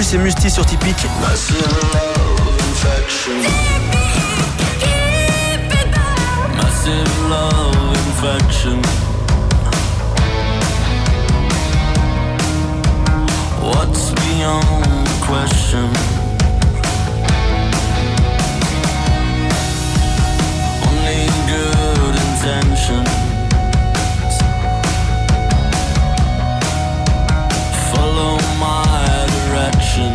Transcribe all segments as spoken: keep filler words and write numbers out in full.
Salut, c'est Musti sur Typique. Massive love infection. Massive love infection. What's beyond question? Only good intentions. Follow my direction.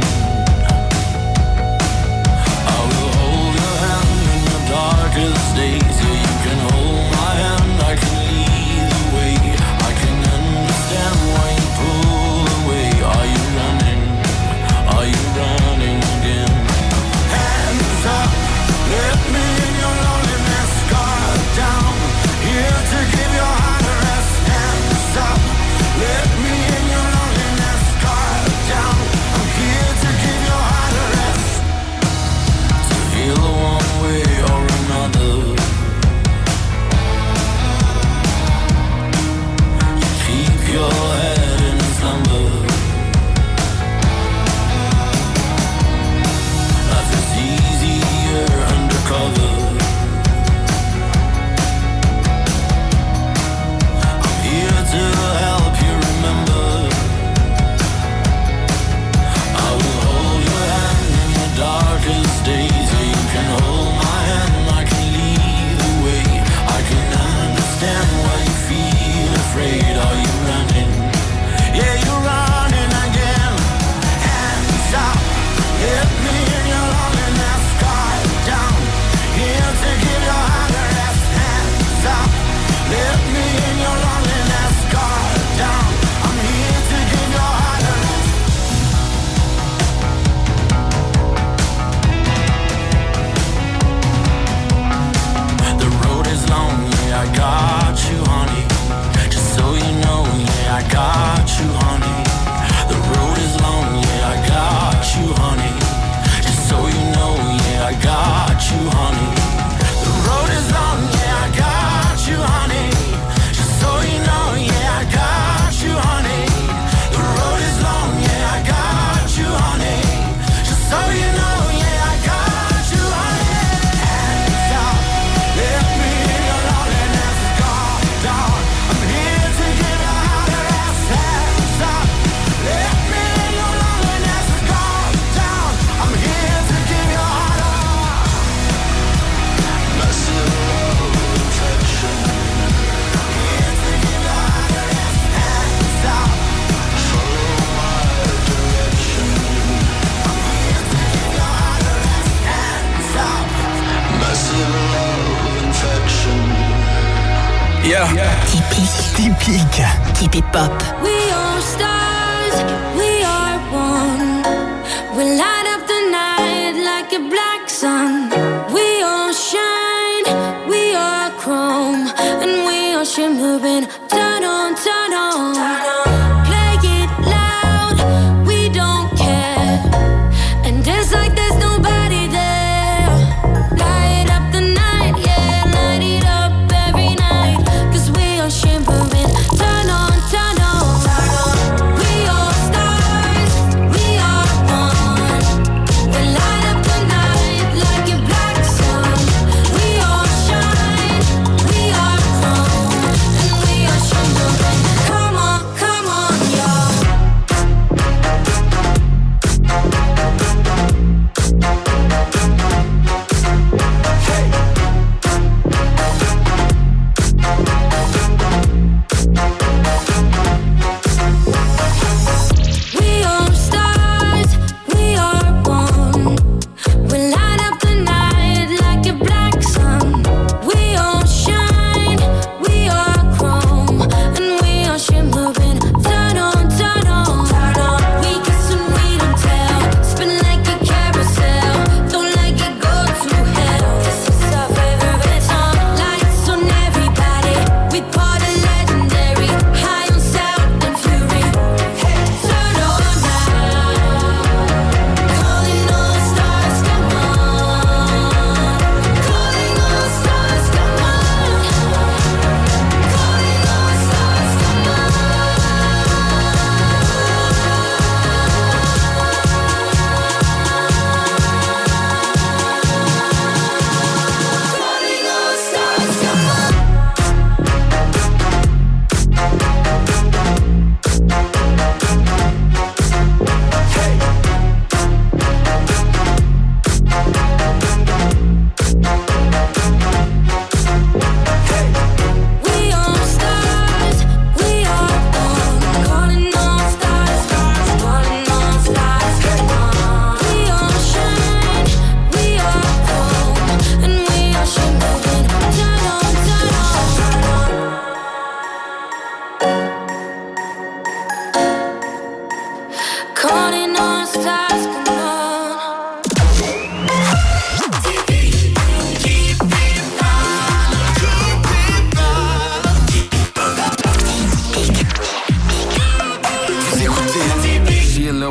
I will hold your hand in your darkest days. Yeah, you can hold my hand, I can lead the way. I can understand why you pull away. Are you running? Are you running again? Hands up, let me in your loneliness. Guard down, here to give your heart a rest. Hands up, let me in your loneliness. Guard down, I'm here to give your heart a rest. To feel one way or another. You keep your head in slumber. Life is easier undercover. I'm here to help you remember. I will hold your hand in the darkest days. Yeah, you can hold my hand, I can lead the way. I can understand why you feel afraid. Are you running? Yeah, you're running again. Hands up, let me in your loneliness. Guard down, here to give your heart a rest. Hands up, let me in your loneliness. Guard down, I'm here to give your heart a rest. The road is long, yeah, I got you, honey. Just so you know, yeah, I got you, honey. The road is long, yeah, I got you, honey. Just so you know, yeah, I got you, honey. The road is long, yeah, I got you, honey. Just so you know, yeah, I got you, honey. The road is long, yeah, I got you, honey. Just so you know, yeah, I got you, honey. Hands up, let me in your loneliness. Guard down, I'm here to give your heart a rest. Hands up, let me in your loneliness. Guard down, I'm here to give your heart a massive love infection. Here to give your heart a rest. Hands up, follow my direction. I'm here to give your heart a rest. Hands up, massive love infection. Yeah. Typique. Typique. Keep it pop. We are stars, we are one. We light up the night like a black sun. We all shine, we are chrome, and we are shimmering. Turn on, turn on. Play it loud, we don't care. And dance like there's nobody there. Light up the night, yeah, light it up every night. Cause we are shimmering. Turn on, turn on. We are stars, we are one. We light up the night like a black sun. We all shine, we are chrome, and we are shimmering. Come on, come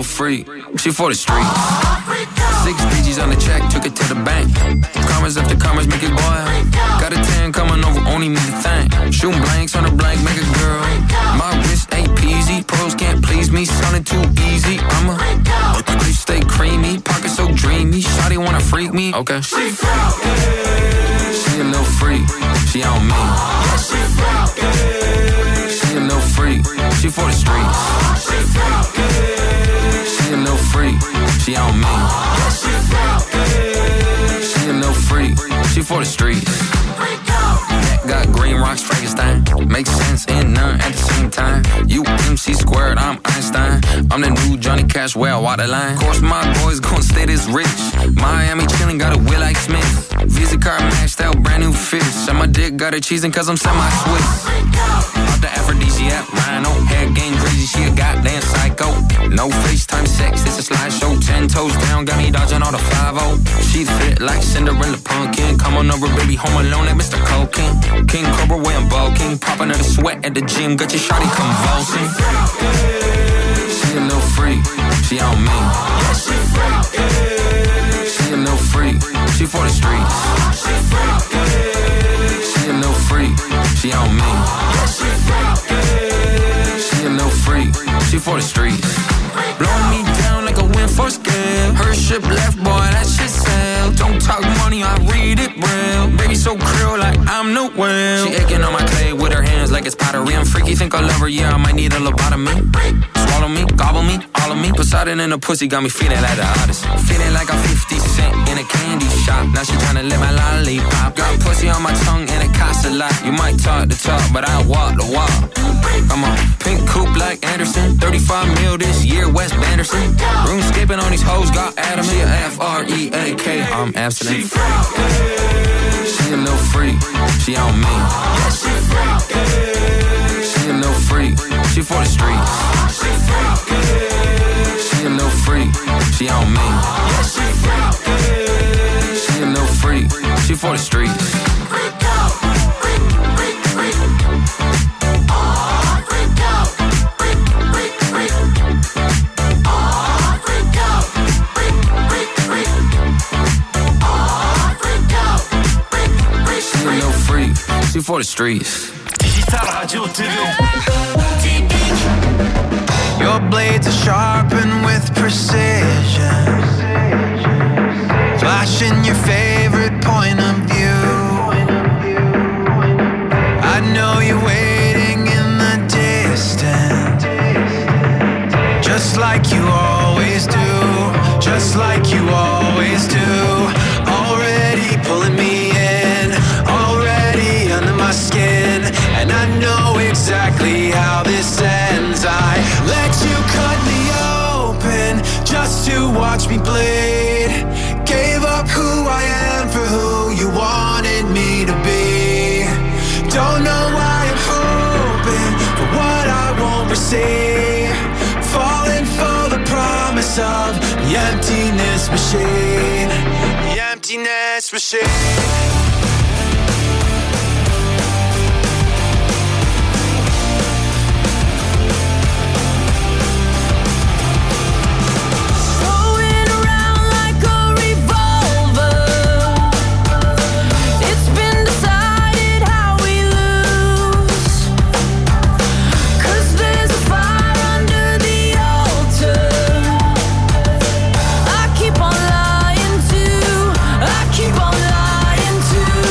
freak, she for the streets. Six B Gs on the check, took it to the bank. Commas after commas, make it boil. Got a tan coming over, only me to thank. Shooting blanks on a blank, make a girl. My wrist ain't peasy, pros can't please me, sounding too easy. I'm a, I stay creamy, pocket so dreamy. Shawty wanna freak me, okay. She freaky, she a little freak, she on me. Yeah, she freaky, she a little freak, she for the streets. She freaky, she a little freak, she on me. Yeah, she freaky, she a little freak, she for the streets. Neck got green rocks, Frankenstein. Makes sense and none at the same time. You M C squared, I'm Einstein. I'm the new Johnny Cash, well, waterline. Course my boys gon' stay this rich. Miami chillin', got a Will like Smith. Visa card maxed out, brand new fish. And my dick got her cheesing cause I'm semi-Swiss. Off the aphrodisiac, rhino. Hair game crazy, she a goddamn psycho. No FaceTime sex, it's a slideshow. Ten toes down, got me dodging all the five oh. She fit like Cinderella pumpkin. Come on over, baby, home alone like Mister Cocaine. King Cobra, way I'm bulking. Popping out the sweat at the gym, got your shawty convulsing. She a little freak, she on me. Yeah, she freaky. She a little freak, she for the streets. She freaky. She a little freak, she on me. Yeah, she freaky. She a little freak, she for the streets. Blow me down like a wind force gale. Her ship left, boy, that shit sail. Don't talk money, I read it real. Baby so krill like I'm no whale. She aching on my clay with her hands like it's pottery. I'm freaky, think I love her, yeah, I might need a lobotomy. Swallow me, gobble me, all of me. Poseidon in the pussy got me feeling like the oddest. Feeling like I'm fifty cent in a candy shop. Now she tryna lick my lollipop. Got pussy on my tongue and it costs a lot. You might talk the talk, but I walk the walk. I'm on pink coupe like Anderson. thirty-five mil this year, West Banderson. Roomscaping on these hoes, got Adam. She a F R E A K, I'm Amsterdam. She freaky, she a little freak, she on me. Yeah, she freaky, she a little freak, she for the streets. She freaky, she a little freak, she on me. Yeah, she freaky, she a little freak, she for the streets. Freak out, freak, freak, freak. Oh, freak out, freak, freak, freak. Oh, freak out, freak, freak, freak. Oh, freak out, freak, freak, freak. She a little freak, she for the streets. Digital Radio T V. Your blades are sharpened with precision, flashing your favorite point of view. I know you're waiting in the distance, just like you always do, just like you always do. Already pulling me in, already under my skin, and I know exactly how this ends. I let you cut me open just to watch me bleed. Gave up who I am for who you wanted me to be. Don't know why I'm hoping for what I won't receive. Falling for the promise of the emptiness machine. The emptiness machine. Keep on lying to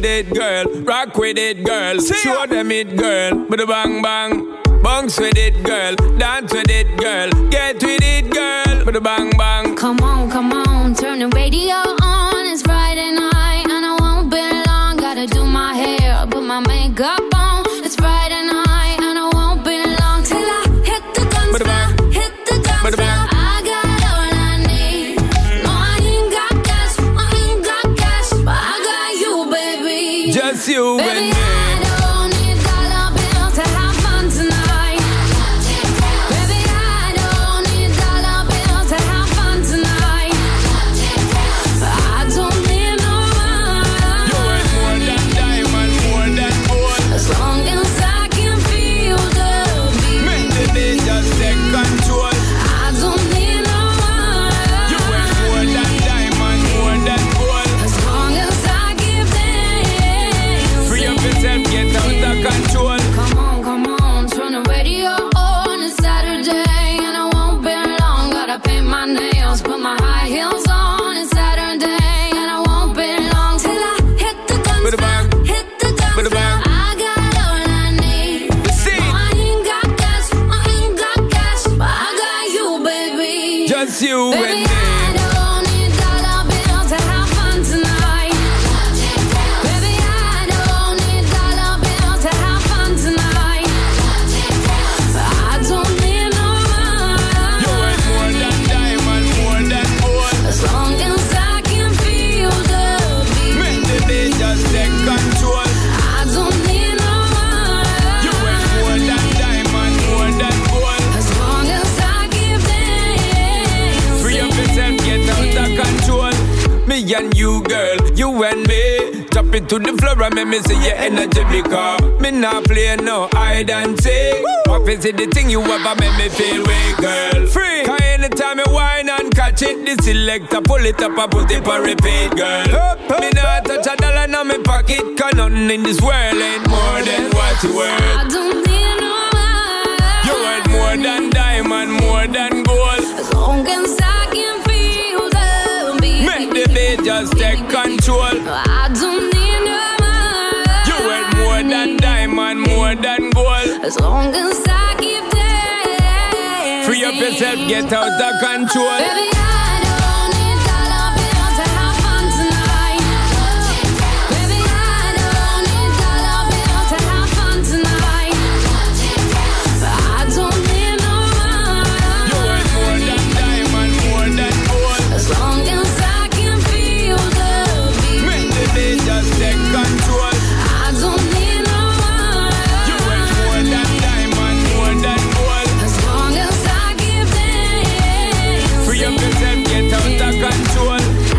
with it, girl. Rock with it, girl. Show them it, girl. With a bang bang. Bounce with it, girl. Dance with it, girl. Get with it, girl. With a bang bang. Come on, come on, turn the radio on. It's Friday night and I won't be long. Gotta do my hair, put my makeup on. It's Friday night and I won't be long till I hit the dance floor, hit the dance floor. I got all I need. No, I ain't got cash, I ain't got cash, but I got you, baby. Just you baby, and me. I don't need dollar bills to have fun tonight. Baby, I don't need dollar bills to have fun tonight. I don't need no money. You ain't more than diamond, more than gold. As long as I can feel the beat. Make the day just take control. I don't need no money. You ain't more than diamond, more than gold. As long as I keep dancing. Free up yourself, get out of control. Come on, come on, turn the radio on. It's Saturday and I won't be long. Gotta paint my nails, put my high heels on. It's Saturday and I won't be long till I hit the dance With a floor, bang. hit the dance With a floor. bang. I got all I need. See. No, I ain't got cash, I ain't got cash, but I got you, baby. Just you Baby, and me. I don't need dollar bills to have fun tonight. Baby, I don't need dollar bills to have fun tonight. I don't need no You money. ain't more than diamond, more than gold. As long as I can feel the beat. Make the day just take control. I don't need no money. You ain't more than diamond, more than gold. As long as I keep dancing. Free up yourself, get out of control. Me and you, girl, you and me. Drop it to the floor and make me see your energy because me not play no hide and seek. What is it the thing you ever make me feel weak, girl? Free. Cause anytime I whine and catch it, the selector pull it up and put it for repeat, girl. Me not touch a dollar in my pocket, cause nothing in this world ain't more than what you worth. I don't need no money. You worth more than diamond, more than gold. As long as I can feel the beat. Make the beat just take control. I don't need no money. You worth more than diamond, more than gold. As long as I keep dancing. Free up yourself, get out of control. Baby, I don't need dollar bills to have fun tonight. Baby, I don't need dollar bills to have fun tonight. I don't need no money. You worth more than diamond, more than gold. As long as I can feel the beat. Make the beat just take control. I don't need no money. You worth more than diamond, more than gold. As long as I keep dancing. Free up yourself, get out of control.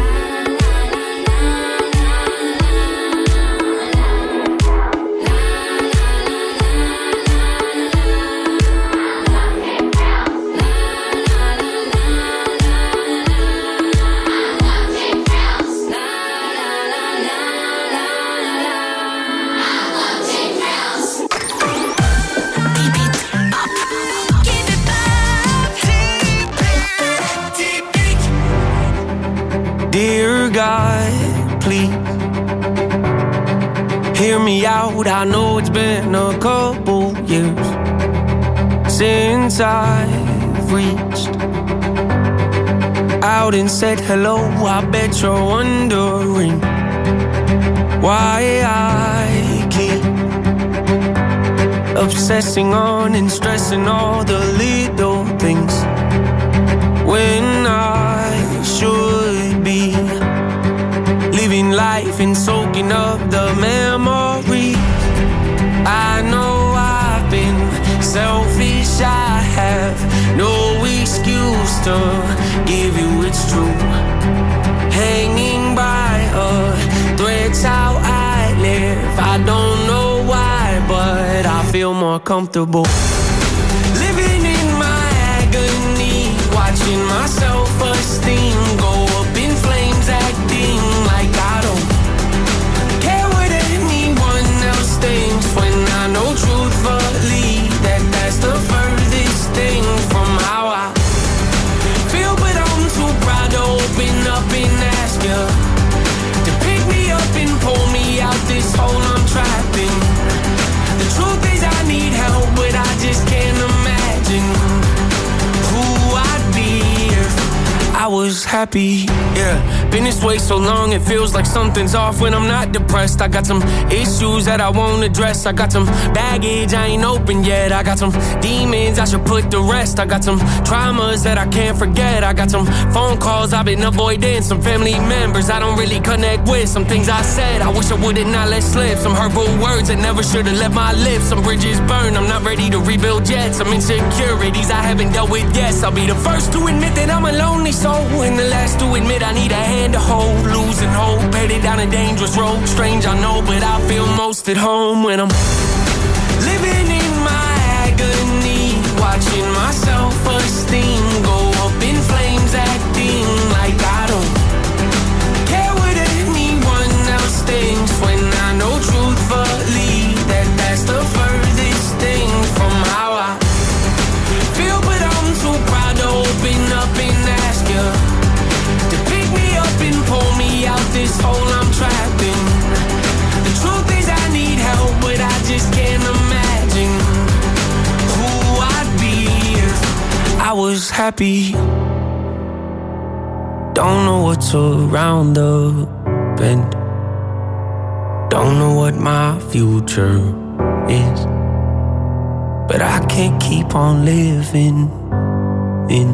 Dear God, please hear me out. I know it's been a couple years since I've reached out and said hello. I bet you're wondering why I keep obsessing on and stressing all the little things when I should be living life and soaking up the memories. I know I've been selfish, I have no excuse to give you it's true. Hanging by a thread's how I live. I don't know why, but I feel more comfortable living in my agony, watching my self-esteem go up in flames, acting like I don't care what anyone else thinks, when I know truthfully that that's the furthest thing from how I feel. But I'm too proud to open up and ask you to pick me up and pull me out this I was happy, yeah. Been this way so long, it feels like something's off when I'm not depressed. I got some issues that I won't address. I got some baggage I ain't open yet. I got some demons I should put to rest. I got some traumas that I can't forget. I got some phone calls I've been avoiding. Some family members I don't really connect with. Some things I said I wish I would've not let slip. Some hurtful words that never should've left my lips. Some bridges burned, I'm not ready to rebuild yet. Some insecurities I haven't dealt with yet. I'll be the first to admit that I'm a lonely soul, and the last to admit I need a hand to hold. Losing hope, headed down a dangerous road. Strange I know, but I feel most at home when I'm living in my agony, watching my self-esteem go up in flames, acting like I don't care what anyone else thinks, when I know truthfully that that's the furthest thing from how I feel. But I'm too proud to open up and ask you to pick me up and pull me out this hole I'm trapped in. The truth is I need help, but I just can't imagine who I'd be if I was happy. Don't know what's around the bend. Don't know what my future is, but I can't keep on living in.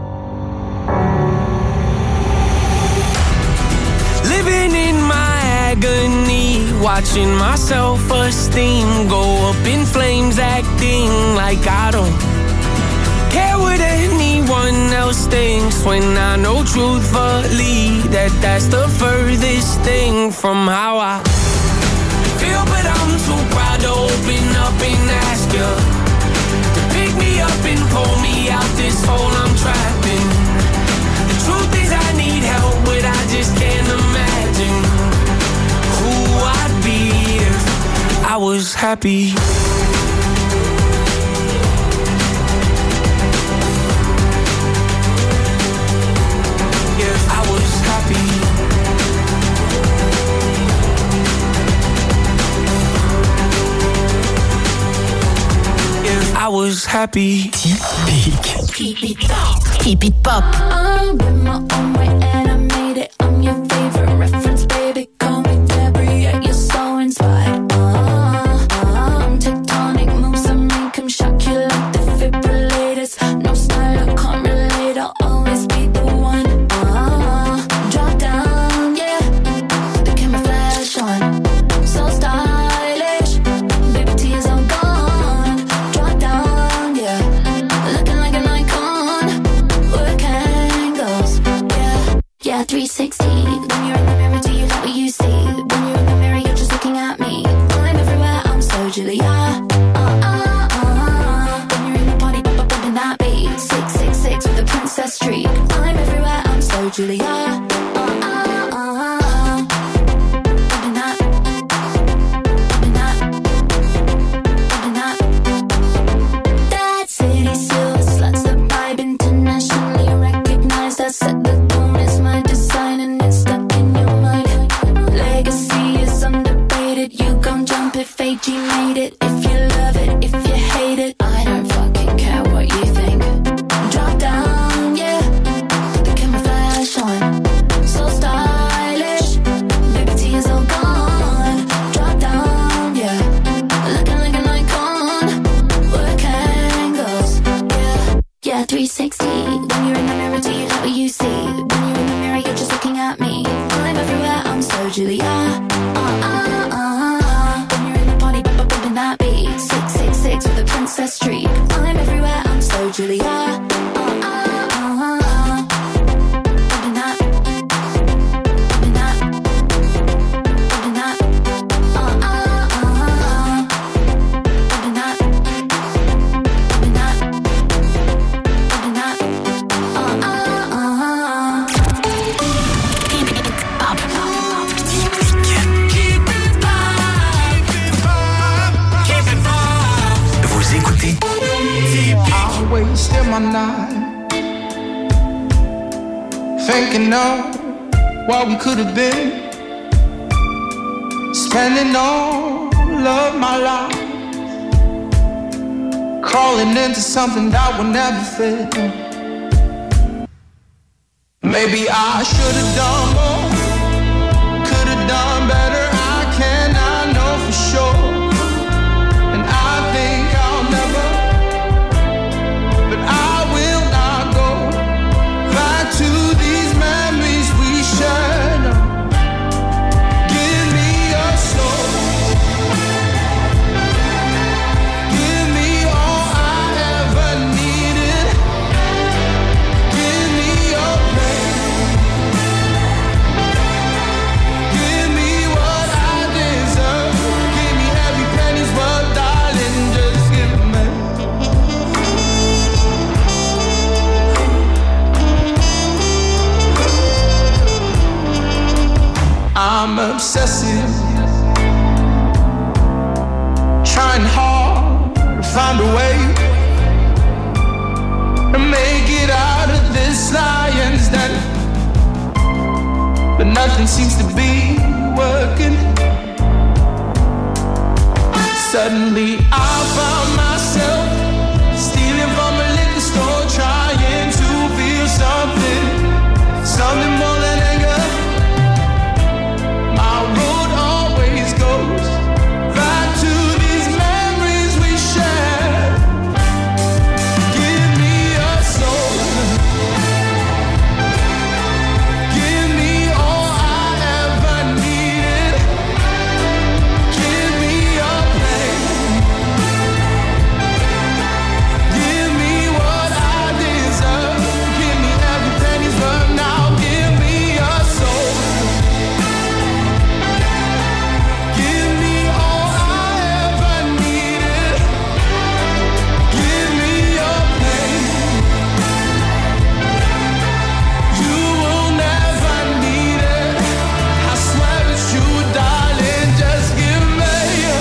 Living in my agony, watching my self-esteem go up in flames, acting like I don't care what anyone else thinks, when I know truthfully that that's the furthest thing from how I feel. But I'm too proud to open up and ask you to pick me up and pull me out this hole I'm trapped in. The truth is I need help, but I just can't imagine who I'd be if I was happy. I was happy. Typique. Keep it pop. Keep it pop. I'm in my own way and I made it. I'm your favorite reference, baby. Call me Deborah, yeah, you're so inspired. Uh, uh, tectonic moves I make 'em shock you like defibrillators. No style, I can't relate. I'll always be the one. Uh, drop down, yeah. The camera flash on. So stylish. Baby, tears are gone. Drop down, yeah. Looking like an icon. Work angles, yeah. Yeah, three sixty. When you're in the mirror, do you like what you see? When you're in the mirror, you're just looking at me. I'm everywhere, I'm so Julia. Uh, uh, uh. When you're in the party, pop up bumping that beat. six six six with a princess streak. I'm everywhere, I'm so Julia. Uh, uh, uh. Bumping that. Bumping that. Bumping that. That city silver sluts the vibe, internationally recognized. I set the tone, it's my design and it's stuck in your mind. Legacy is underrated, you gon' jump if A G made it. If you love it, if you hate it, I don't fucking care what you think. Drop down, yeah. The camera flash on. So stylish. Baby, tears all gone. Drop down, yeah. Looking like an icon. Work angles, yeah. Yeah, three sixty. When you're in the mirror, do you like what you see? When you're in the mirror, you're just looking at me. I'm everywhere, I'm so Julia. Uh, uh, uh. When you're in the party, pop up bumping that beat. six six six with a princess streak. I'm everywhere, I'm so Julia. Uh, uh, uh. Bumping that. Bumping that. Bumping that. Uh, uh, uh. Bumping that. Bumping that. Bumping that. Uh, uh, uh. Keep it pop. Vous écoutez I wasted my night thinking of what we could have been, spending all of my life crawling into something that would never fit. Maybe I should have done more, could have done better. I cannot know for sure, and I think I'll never, but I will not go back to these memories we shared. Give me your soul, give me all I ever needed. Give me your pain, give me what I deserve. Give me every penny's worth, darling, just give me. I'm obsessive, trying hard to find a way to make it out of this lion's den, but nothing seems to be working. Suddenly I found myself stealing from a liquor store, trying to feel something, something more than anger. My road always goes back to these memories we shared. Give me your soul, give me all I ever needed. Give me your pain, give me what I deserve. Give me every penny's worth now. Give me your soul, give me all I ever needed. Give me your pain, you will never need it. I swear it's you, darling, just give me.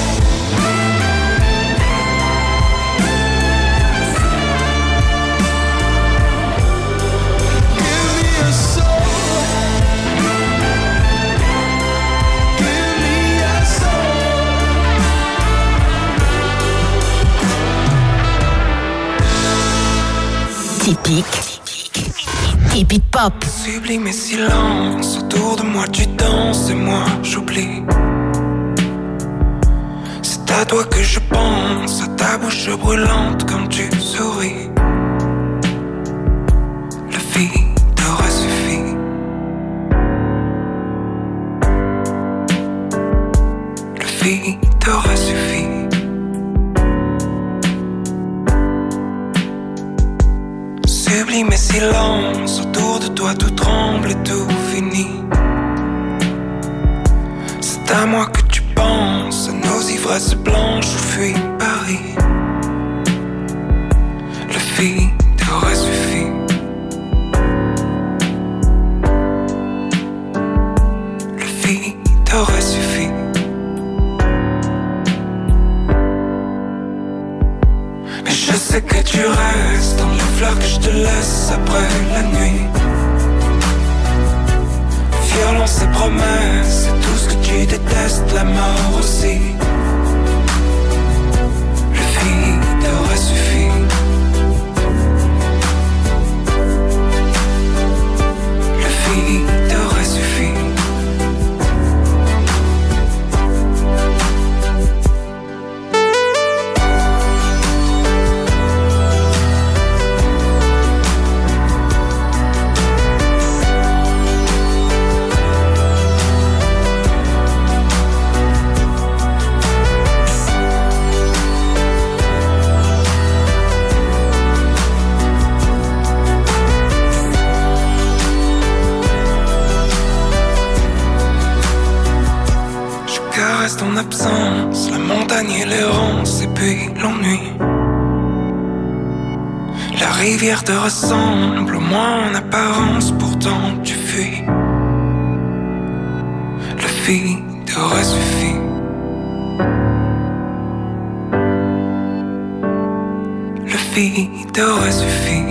Give me your soul, give me your soul. Typique. Typique pop. Sublime mes silences, autour de moi tu danses et moi j'oublie. C'est à toi que je pense, à ta bouche brûlante quand tu souris. La vie t'aurait suffi. La vie t'aurait suffi. Sublime mes silences, autour de toi tout tremble et tout finit. C'est à moi que tu penses, à nos ivresses blanches où fuit Paris. La vie t'aurait suffi. La vie t'aurait suffi. Mais je sais que tu restes dans les fleurs que je te laisse après la nuit. Violence et promesses, c'est tout ce que tu détestes, la mort aussi. La vie t'aurait suffi. La vie t'aurait suffi. Ton absence, la montagne et l'errance et puis l'ennui. La rivière te ressemble, au moins en apparence, pourtant tu fuis. La vie t'aurait suffi. La vie t'aurait suffi.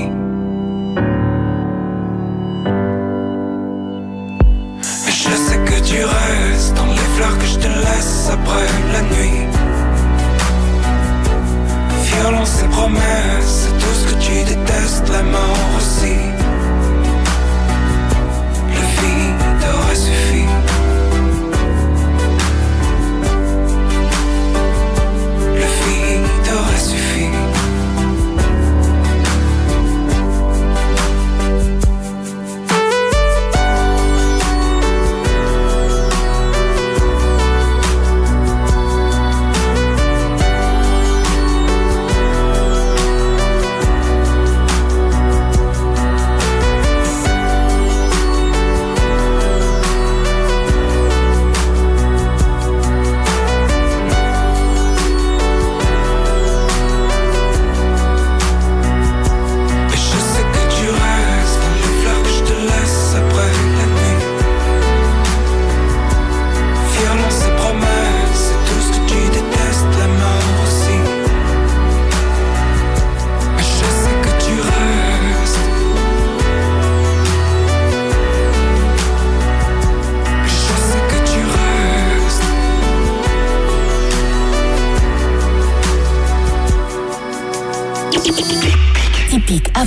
Mais je sais que tu restes dans les fleurs que je te laisse après la nuit. Violence et promesses, c'est tout ce que tu détestes, la mort aussi.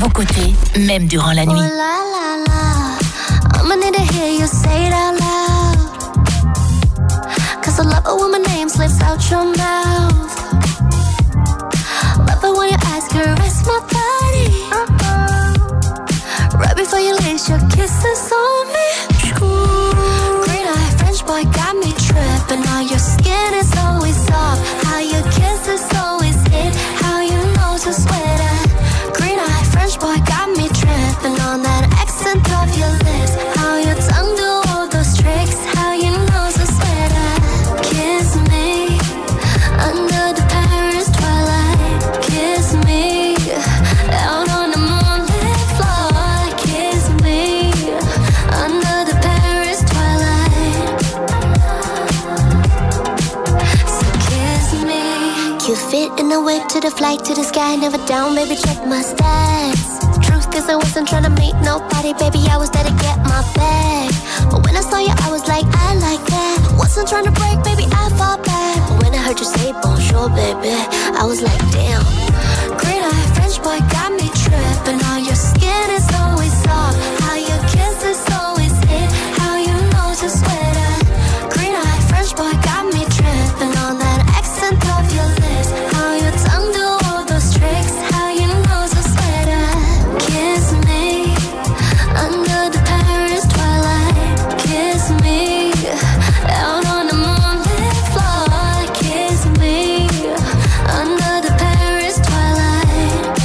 vos côtés, même durant la nuit. Oh la la la, I'ma need to hear you say it out loud. Cause I love it when my name slips out your mouth. Love it when your eyes caress my body. Uh-oh. Right before you lace your kisses on me. Green eye French boy got me tripping. Now your skin is always soft. How your kisses always hit. How you know to sweat at. Green eye French boy got me tripping on that accent of your lips. How your tongue do all those tricks. How you know to sweat at. Kiss me under the Paris twilight. Kiss me out on the moonlit floor. Kiss me under the Paris twilight. So kiss me. You fit in the wig to the flight to the sky. Never down, baby, check my stats. Truth is I wasn't trying to meet nobody, baby, I was there to get my bag. But when I saw you, I was like, I like that. Wasn't trying to break, baby, I fall back. But when I heard you say bonjour, baby, I was like, damn. Green eye French boy got me tripping. How your skin is always soft. How your kisses always hit. How you know to sweat at. Green eye French boy got me tripping on that accent of your lips. How your tongue do all those tricks. How you know to sweat at. Kiss me under the Paris twilight. Kiss me out on the moonlit floor. Kiss me under the Paris twilight.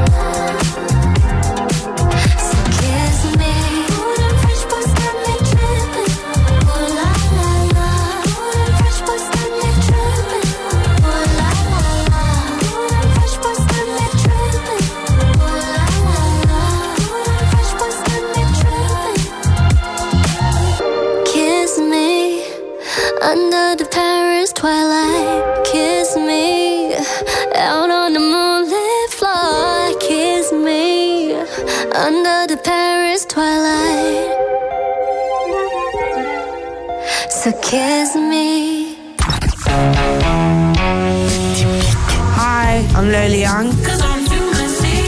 So kiss me. Ooh, them French boys got me tripping. Ooh la la la. Ooh, them French boys got me tripping. Ooh la la la. Ooh, them French boys got me tripping. Ooh la la la. Ooh, them French boys got me tripping. Kiss me under the Paris twilight. Kiss me out on the moonlit floor. Kiss me under the Paris twilight. So kiss me. Hi, I'm Lily Young. Cause I'm too messy.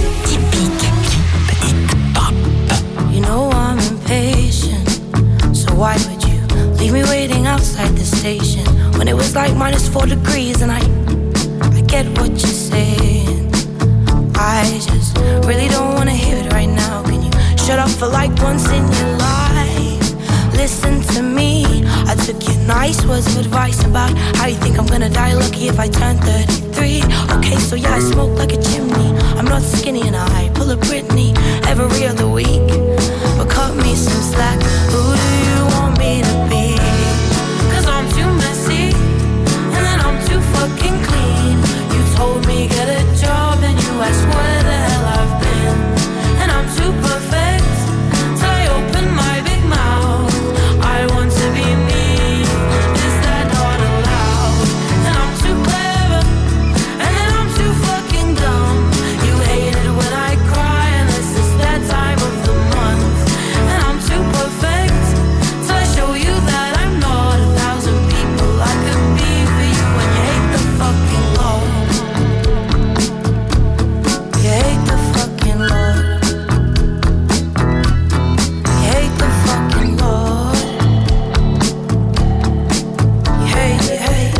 You know I'm impatient, so why would you leave me waiting outside the station when it was like minus four degrees? And I, I get what you're saying. I just really don't wanna hear it right now. Can you shut up for like once in your life? Listen to me. I took your nice words of advice about how you think I'm gonna die lucky if I turn thirty-three. Okay, so yeah, I smoke like a chimney. I'm not skinny and I pull a Britney every other week. But cut me some slack. Who do you want me to be? Cause I'm too messy and then I'm too fucking clean. You told me get a job and you asked where the hell I've been. And I'm too perfect till I open my big mouth. I want to be me, is that not allowed? And I'm too clever and then I'm too fucking dumb. You hate it when I cry and this is that time of the month. And I'm too perfect till I show you that I'm not a thousand people I could be for you. And you hate the fucking Lord. You hate the fucking Lord. You hate the fucking Lord. You hate, you hate.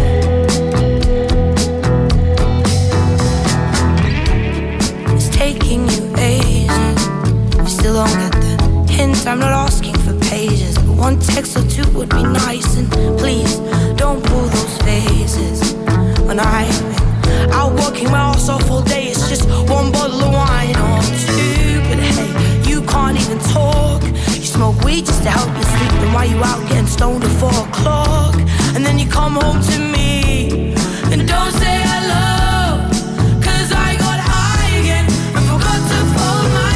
It's taking you ages. You still don't get the hint. I'm not asking for pages, but one text or two would be nice. And please don't pull those faces. When I've been out working my ass off all day, it's just one bottle of wine or two. But hey, you can't even talk. You smoke weed just to help you sleep. Then why you out getting stoned at four o'clock? And then you come home to me and don't say hello. Cause I got high again and forgot to fold my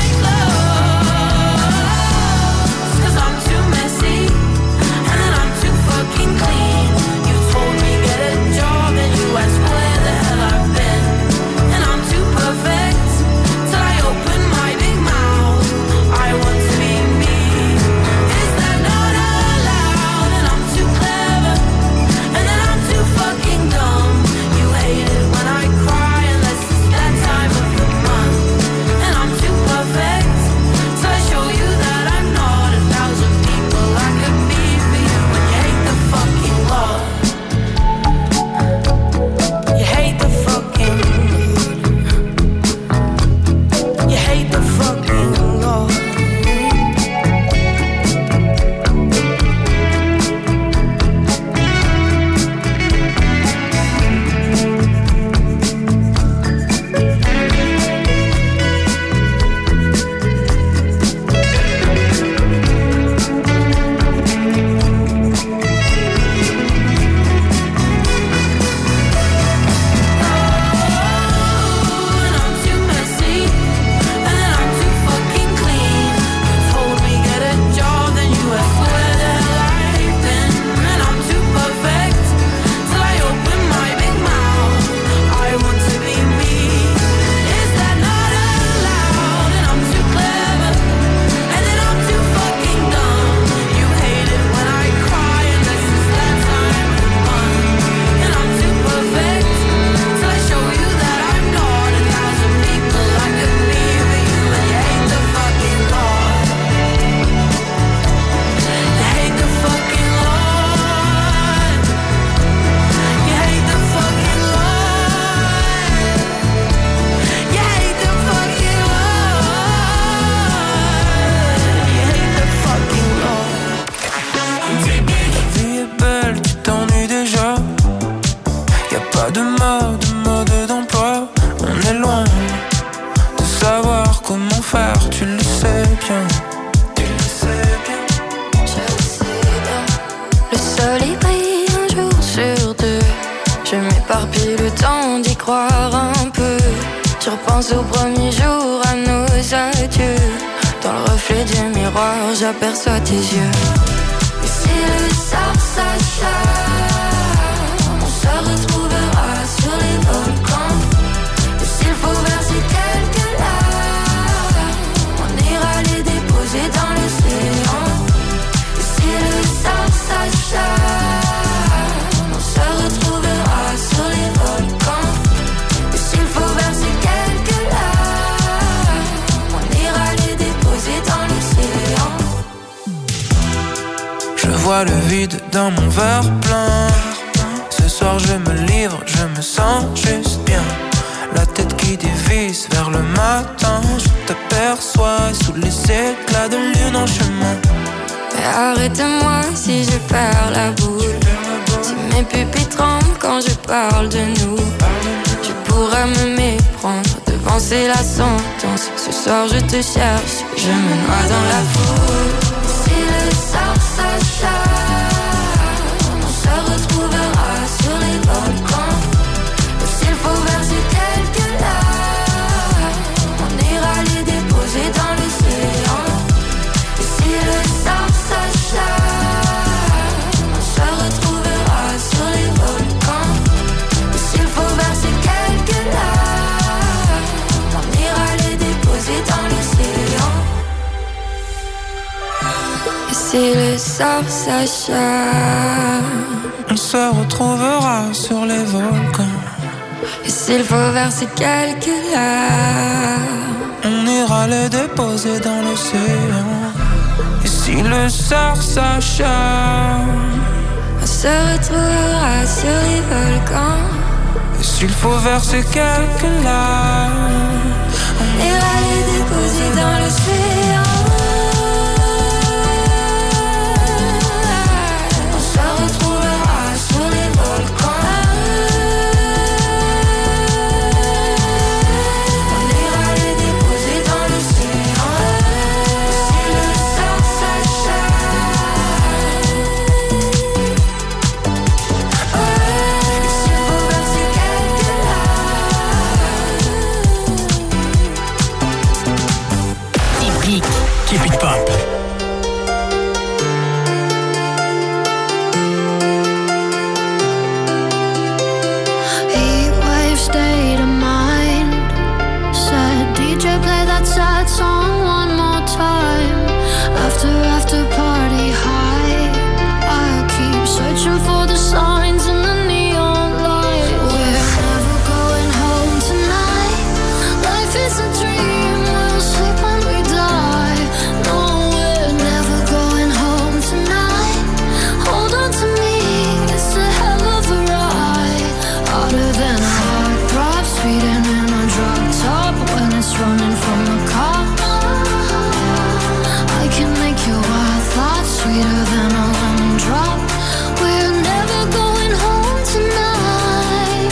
clothes. Cause I'm too messy and then I'm too fucking clean. You told me get a job and you asked where the hell I've been. And I'm too perfect till I open my big mouth. I want to be me, is that not allowed? And I'm too clever and then I'm too croire un peu. Je repense au premier jour, à nos adieux. Dans le reflet du miroir, j'aperçois tes yeux. Et si le sort s'acharne, on se retrouvera sur les volcans. Et s'il faut verser quelques larmes, on ira les déposer dans l'océan. Et si le sort s'acharne, on se retrouvera sur les volcans. Et s'il faut verser quelques larmes, on ira les déposer dans l'océan. Je vois le vide dans mon verre plein. Ce soir je me livre, je me sens juste bien. La tête qui dévisse vers le matin. Je t'aperçois sous les éclats de lune en chemin. Mais arrête-moi si je perds la boule. Si mes pupilles tremblent quand je parle de nous. Tu pourras me méprendre, devancer la sentence. Ce soir je te cherche, je me noie dans la foule. Si le sort s'acharne, on se retrouvera sur les volcans. Et s'il faut verser quelques larmes, on ira les déposer dans l'océan. Et si le sort s'acharne, on se retrouvera sur les volcans. Et s'il faut verser quelques larmes, on ira les déposer dans l'océan. Et si le sort s'acharne, on se retrouvera sur les volcans. Et s'il faut verser quelques larmes, on ira les déposer dans l'océan. Et si le sort s'acharne, on se retrouvera sur les volcans. Et s'il faut verser quelques larmes, on ira les déposer dans l'océan. On se retrouvera sur les volcans. On ira les déposer dans l'océan. Si le sort s'acharne, et s'il faut verser quelques larmes. Typique. Keep it pop. Heatwave state of mind. Said D J play that sad song one more time. After after party high, I keep searching for the signs in the neon light. We're never going home tonight. Life is a dream, we'll sleep when we die. No, we're never going home tonight. Hold on to me, it's a hell of a ride. Harder than a heart drop, speeding in a drop top when it's running from the cops. I can make your wild thoughts sweeter than a lemon drop. We're never going home tonight.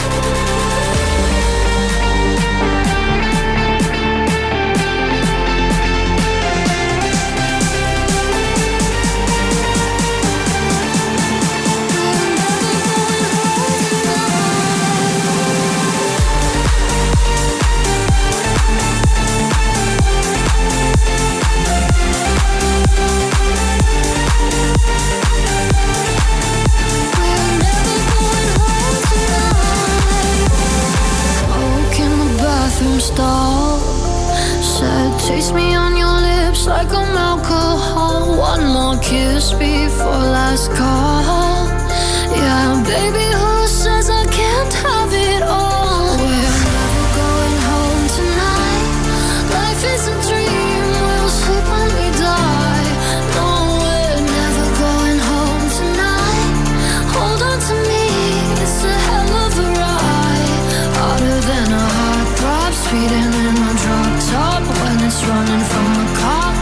Smoke in the bathroom stall. Said, taste me on your lips like I'm alcohol. One more kiss before last call. Yeah, baby, who says I can't have it all? We're never going home tonight. Life is a dream, we'll sleep when we die. No, we're never going home tonight. Hold on to me, it's a hell of a ride. Harder than a heart drop, speeding in a drop top when it's running from the cops.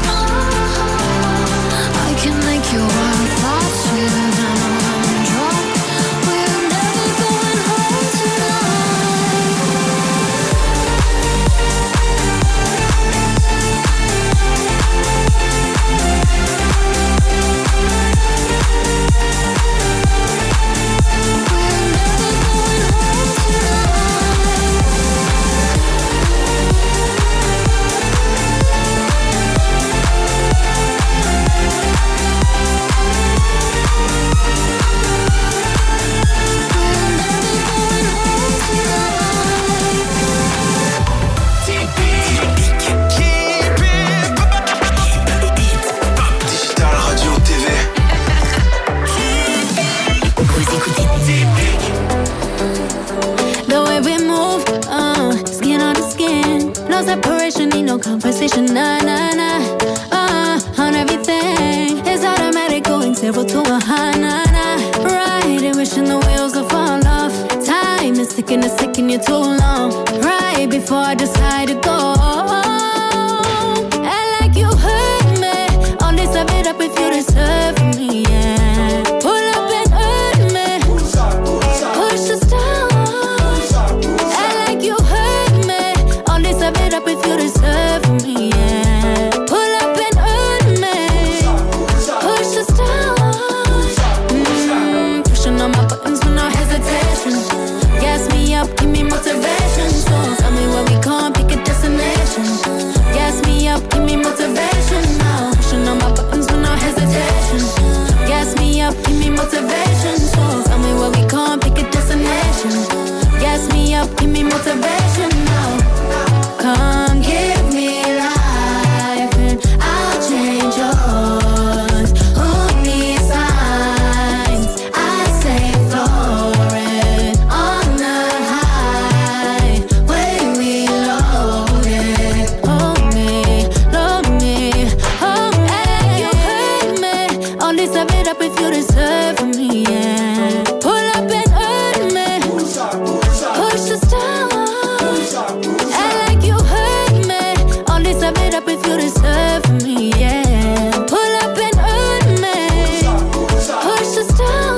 I can make your wild thoughts sweeter than a lemon drop. We're level to a high, nah, nah. Riding, wishing the wheels will fall off. Time is ticking, it's taking you too long. Right before I decide to go. And like you hurt me, only serve it up if you deserve me, yeah. Pull up and hurt me, push us down. And like you hurt me, only serve it up if you deserve me, yeah. Pull up and hurt me, push us down. Mm, pushing on my buttons with no hesitation. Gas me up, give me motivation. So tell me where we can't pick a destination. Gas me up, give me motivation now. Pushing on my buttons with no hesitation. Gas me up, give me motivation. So tell me where we can't pick a destination. Gas me up, give me motivation now. Come give me life and I'll change yours. Who needs signs? I say florid on the highway we loaded. Hold me, load me, hold me. You hurt me, only serve it up if you deserve me, yeah. Pull up and hurt me, push us down. And like you hurt me, only serve it up if you deserve me, yeah. Pull up and hurt me, push us down.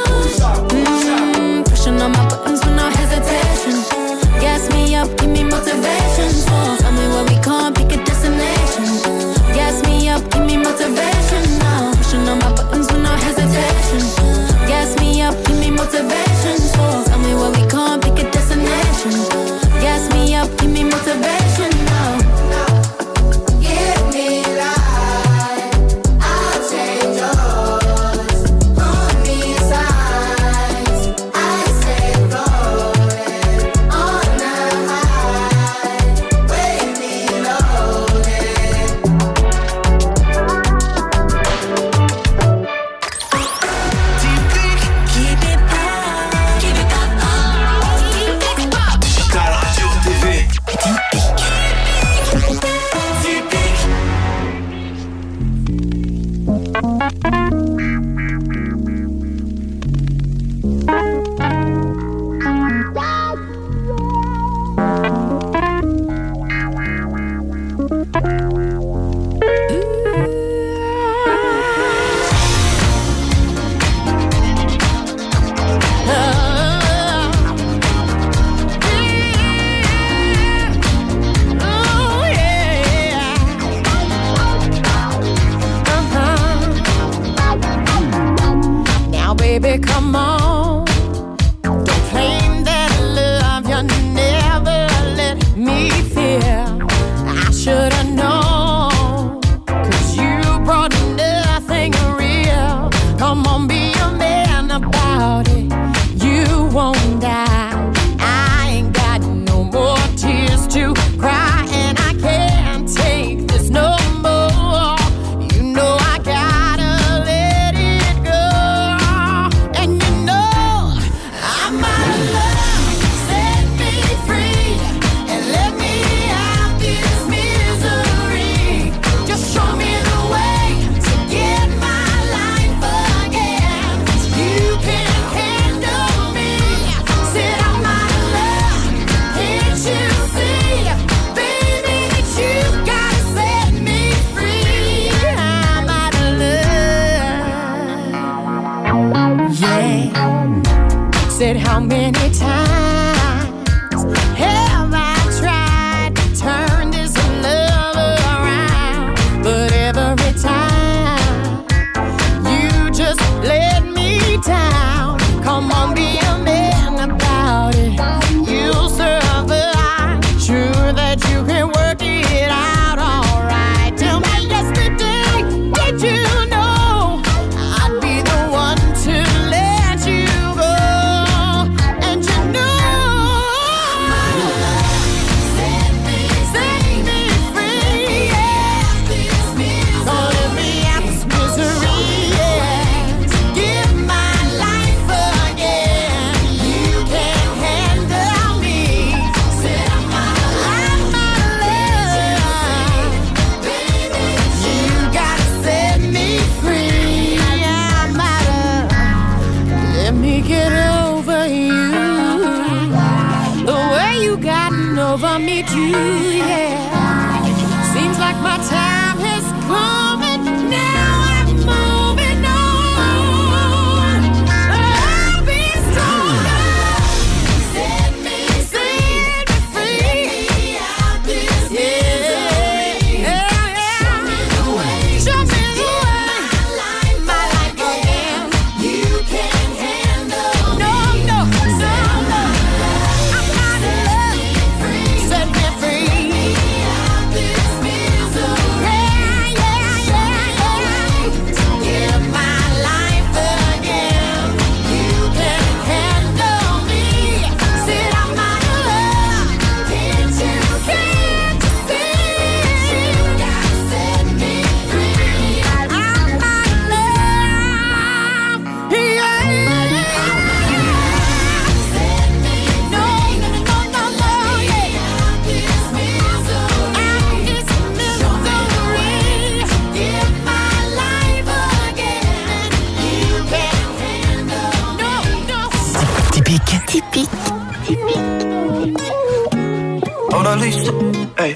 Mm, pushing on my buttons with no hesitation. Gas me up, give me motivation. So tell me where we can't pick a destination. Gas me up, give me motivation now. Pushing on my buttons with no hesitation. Gas me up, give me motivation. So tell me where we can't pick a destination. Gas me up, give me motivation now. Give me life, I'll change yours. Who needs signs? I say floating on the highway we loaded. Keep it pop, keep it pop, Digital Radio T V. Now, baby, come on. Don't claim that love you never let me feel. I should've known, 'cause you brought nothing real. Come on, be a man about it. You won't die. I ain't got no more tears to cry, and I can't take this no more. You know I gotta let it go. And you know I'm out of love. Set me free and let me out this misery. Just show me the way to get my life again. You can handle me. Said I'm out of love. Can't you see, baby, that you gotta set me free? I'm out of love. Yeah. Said how many times have I tried to turn this love around? But every time you just let me down. Come on, be a man about it. You'll survive. Sure that you can work it out alright. Tell me yesterday, did you know I'd be the one to let you go? And you need you, yeah. Seems like my time has come and now I'm moving on. I'll be stronger. Set me free, free. Get me out this misery. Yeah, yeah. Show me the way. Show me the way. My life, my life again. You can't handle no, me. No, no, no, no. I'm not in love. Set me free. Get me out this misery. Yeah, yeah, yeah, yeah. Give my life again. You can't handle me. Said I'm out of love. Can't you, can't you see? You gotta set me free. I'm out of love. Yeah, yeah, yeah. Set me free. No, no, no, no, no, yeah. Out this misery. Out this misery. Give my life again. You can't handle no, no. Typique. Typique. Mona Lisa, hey.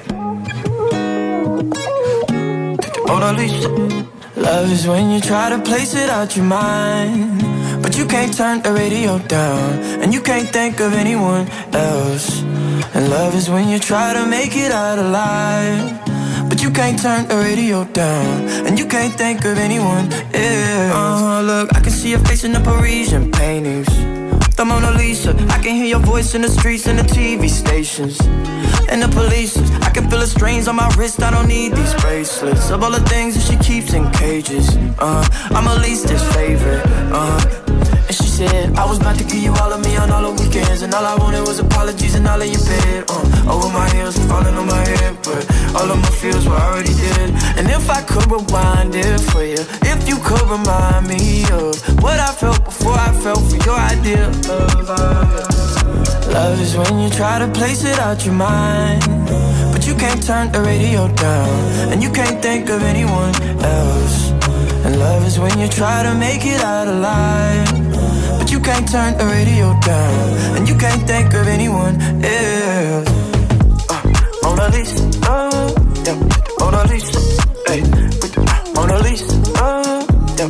Mona Lisa. Love is when you try to place it out your mind, but you can't turn the radio down, and you can't think of anyone else. And love is when you try to make it out alive, but you can't turn the radio down, and you can't think of anyone else. Uh-huh, look, I can see your face in the Parisian paintings, the Mona Lisa. I can hear your voice in the streets and the T V stations and the police. I can feel the strains on my wrist. I don't need these bracelets of all the things that she keeps in cages. Uh, I'm at least his favorite. Uh, and she said I was about to give you all of me on all the weekends, and all I wanted was apologies and all of your bed. Uh, over my heels and falling on my head, but all of my feels were already dead. And if I could rewind it for you, if you could remind me of what I felt before I felt for your idea of love. Love is when you try to place it out your mind, but you can't turn the radio down, and you can't think of anyone else. And love is when you try to make it out alive, but you can't turn the radio down, and you can't think of anyone else. uh, Mona Lisa, uh, yeah. Mona Lisa, hey. Mona Lisa, uh, yeah.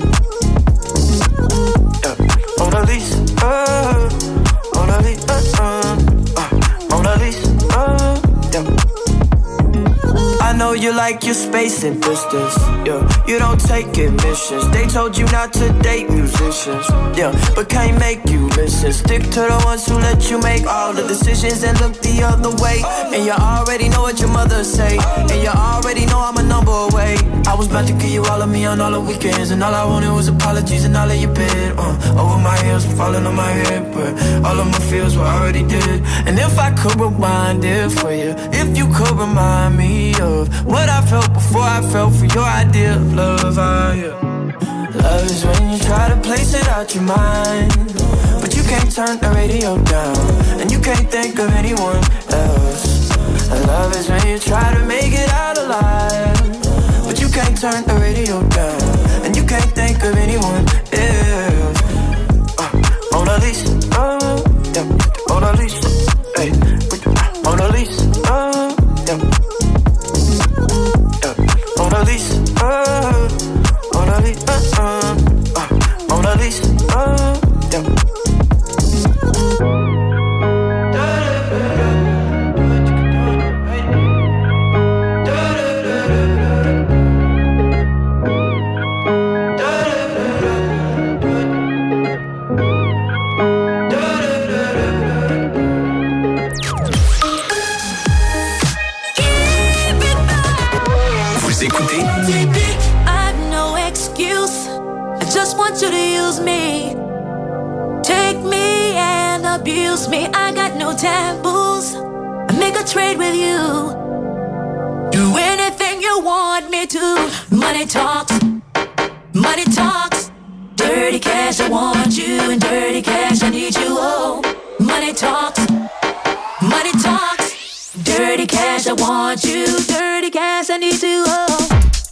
Yeah. Mona Lisa, uh, Mona Lisa, uh, uh, Mona Lisa, uh, yeah. I know you like your space and distance, yeah. You don't take admissions. They told you not to date musicians, yeah, but can't make you listen. Stick to the ones who let you make all the decisions and look the other way. And you already know what your mother say, and you already know I'm a number away. I was about to give you all of me on all the weekends, and all I wanted was apologies and all of your bed. Uh, over my heels and falling on my head, but all of my feels were already dead. And if I could rewind it for you, if you could remind me of what I felt before I felt for your idea of love. uh, yeah. Love is when you try to place it out your mind, but you can't turn the radio down, and you can't think of anyone else. And love is when you try to make it out alive, but you can't turn the radio down, and you can't think of anyone else. uh, Mona Lisa, uh, yeah. Mona Lisa, hey. Mona Lisa, uh, yeah. Mona Lisa, uh, Mona Lisa, uh, uh, Mona Lisa, uh, yeah. You to use me, take me and abuse me. I got no taboos. I make a trade with you. Do anything you want me to. Money talks, money talks. Dirty cash, I want you, and dirty cash, I need you. Oh, money talks, money talks. Dirty cash, I want you, dirty cash, I need you. Oh.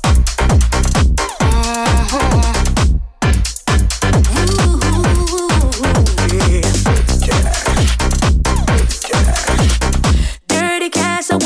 Uh-huh. Dirty cash, I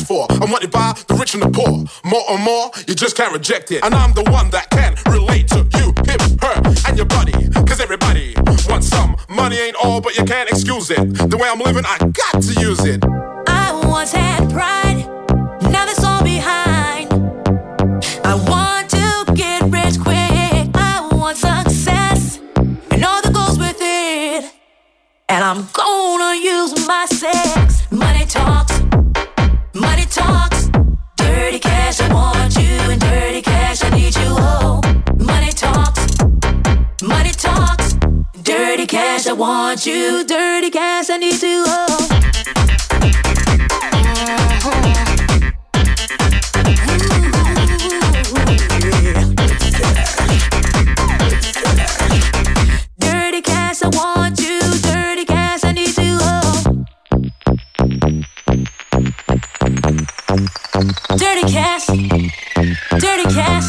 asked for. I'm wanted by the rich and the poor. More and more, you just can't reject it. And I'm the one that can relate to you, him, her, and your buddy. Cause everybody wants some. Money ain't all, but you can't excuse it. The way I'm living, I got to use it. I once had pride, now that's all behind. I want to get rich quick. I want success and all that goes with it. And I'm gonna use my sex. Money talks, money talks. Dirty cash, I want you, and dirty cash, I need you. Oh, money talks, money talks. Dirty cash, I want you, dirty cash, I need you. Oh. Dirty cash, I want you, dirty cash, I need you. Oh. Dirty cash, dirty cash.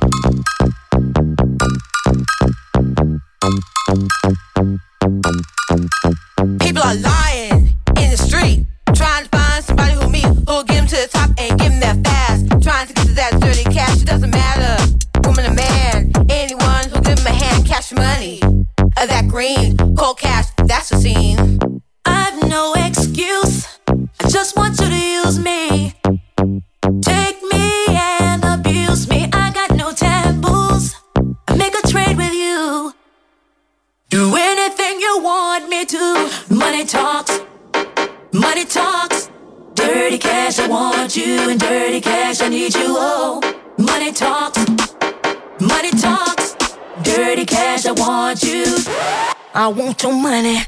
People are lying in the street, trying to find somebody who me, who'll get them to the top and give them that fast. Trying to get to that dirty cash, it doesn't matter, woman or man. Anyone who'll give them a hand, cash money, uh, that green, cold cash, that's the scene. I've no excuse, I just want you to use me. Take me and abuse me, I got no taboos. I make a trade with you, do anything you want me to. Money talks, money talks. Dirty cash, I want you, and dirty cash, I need you. Oh, money talks, money talks. Dirty cash, I want you, I want your money.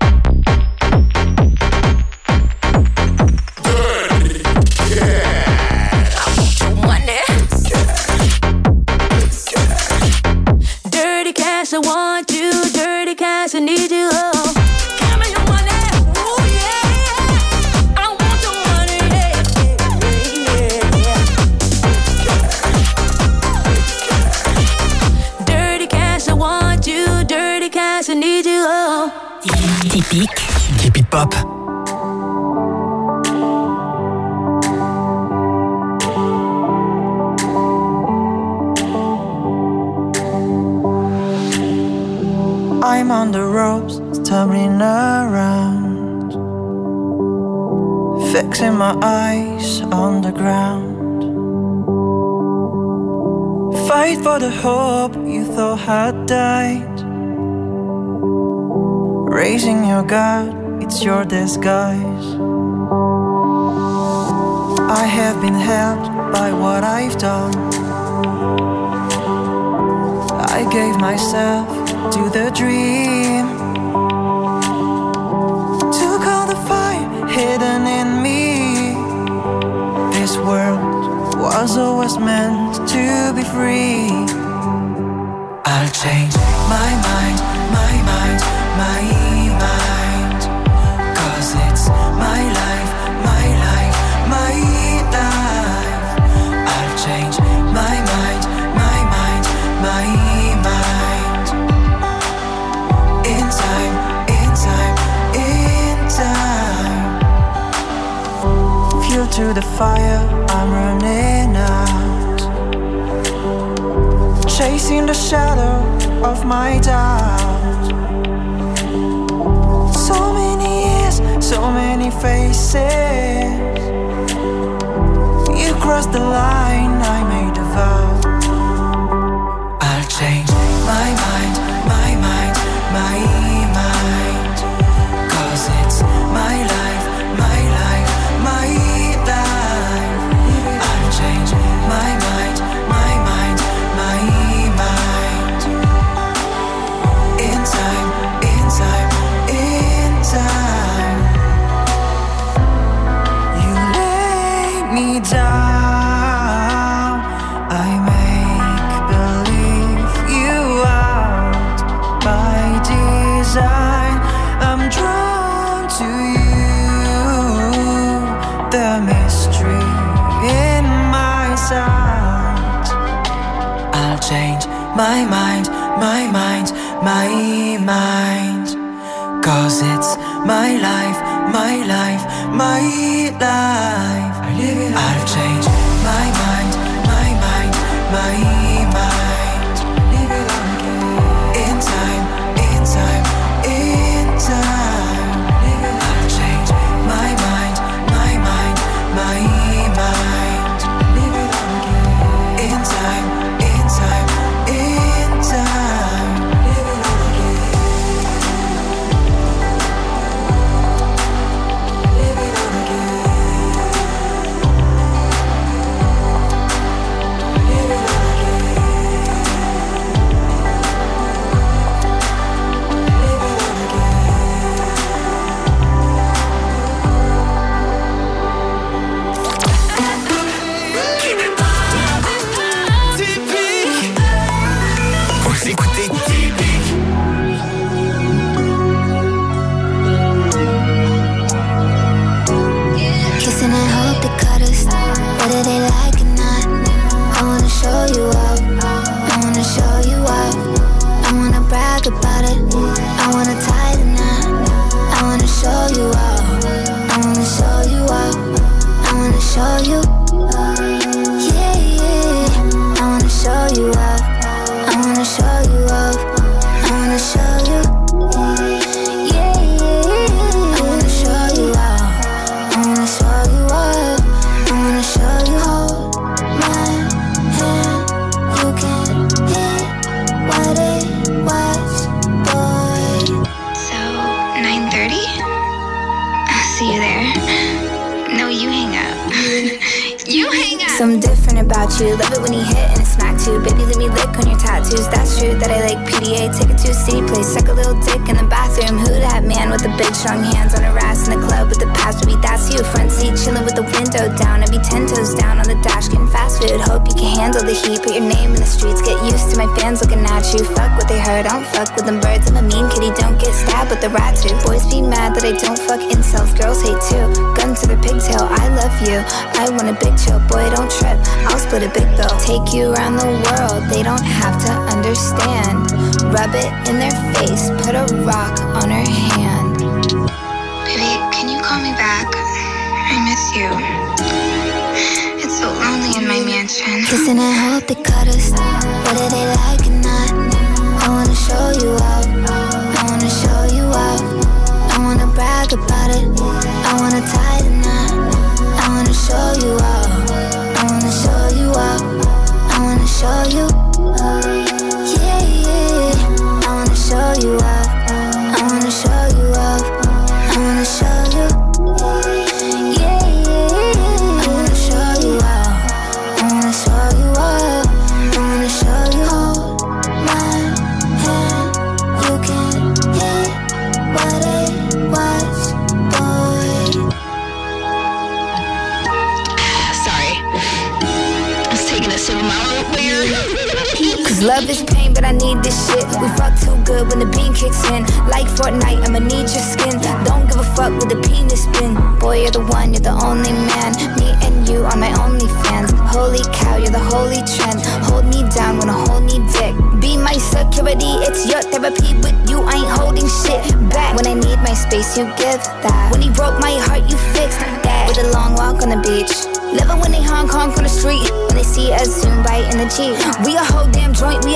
Dirty cash, I want your money. Dirty cash, I want you, dirty cash, I need you. Oh, give me your money. Ooh, yeah, I want your money. Yeah, yeah, yeah. Dirty cash, I want you, dirty cash, I need you. Oh. Typique. Keep it pop. I'm on the ropes, turning around, fixing my eyes on the ground. Fight for the hope you thought had died. Raising your guard, it's your disguise. I have been helped by what I've done. I gave myself to the dream, took all the fire hidden in me. This world was always meant to be free. I'll change my mind, my mind, my mind, 'cause it's my life, my life, my life. I'll change my mind, my mind, my mind. In time, in time, in time. Fuel to the fire, I'm running out, chasing the shadow of my doubt. So many years, so many faces. You crossed the line, I made a vow. I'll change my mind, my mind, my mind, 'cause it's my life, my life, my life. I'll change my mind, my mind, my mind. In time, in time, in time. You lay me down, I make believe you out by design. I'm drawn to you, the mystery in my sight. I'll change my mind, my mind, my mind, 'cause it's my life, my life, my life. I've changed my mind, my mind, my mind. In time, in time, in time. I've changed my mind, my mind, my mind. In time, in time, in time. Kissing and hope they cut us, whether they like it or not. I wanna show you up, I wanna show you up. I wanna brag about it, I wanna tie the knot. I wanna show you up, I wanna show you up. I wanna show you, yeah, yeah. I wanna show you up, I wanna show you up. I wanna show you, yeah, yeah. I wanna show you up, I wanna show you up. I wanna show you, hold my hand. You can hit what it was, boy. So, nine thirty? I'll see you there. No, you hang up. You hang up. Something different about you. Love it when you hit and it smacks you. Baby, let me lick on your tattoos. That's true that I like P D A. Take it to a city place. Suck a little dick in the bathroom. Who that man with the big strong hands on her ass in the club with the past? Baby, that's you. Front seat chilling with the window down. I'd be ten toes down on the dash getting fast food. Hope you can handle the heat. Put your name in the streets. Get used to my fans looking at you. Fuck what they heard. I don't fuck with them birds. I'm a mean kitty. Don't get stabbed with the rat too. Boys be mad that I don't fuck incels. Girls hate too. Gun to their pigtail. I love you. I want a big chill. Boy, don't trip. I'll split a big bill. Take you around the world. They don't have to understand. Rub it in their face. Put a rock on her hand. Baby, can you call me back? I miss you. It's so lonely in my mansion. Kissing and hope they cut us, whether they like it or not. I wanna show you up, I wanna show you up. I wanna brag about it, I wanna tie the knot. I wanna show you up, I wanna show you up. I wanna show you, yeah, yeah. I wanna show you up, I wanna show you up. I wanna show you, yeah, yeah. I wanna show you up, I wanna show you up. I wanna show you, hold my hand. You can hit what it was, boy. Sorry. I was taking a sip of my own beer. Cause love is pain, but I need this shit. We fuck too good when the bean kicks in. Like Fortnite, I'ma need your skin. Don't give a fuck with the penis spin. Boy, you're the one, you're the only man. Me and you are my only fans. Holy cow, you're the holy trend. Hold me down when I hold me dick. Be my security, it's your therapy. With you, I ain't holding shit back. When I need my space, you give that. When he broke my heart, you fixed that. With a long walk on the beach. Love it when they honk honk on the street. When they see us zoom by in the Jeep. We a whole damn joint, we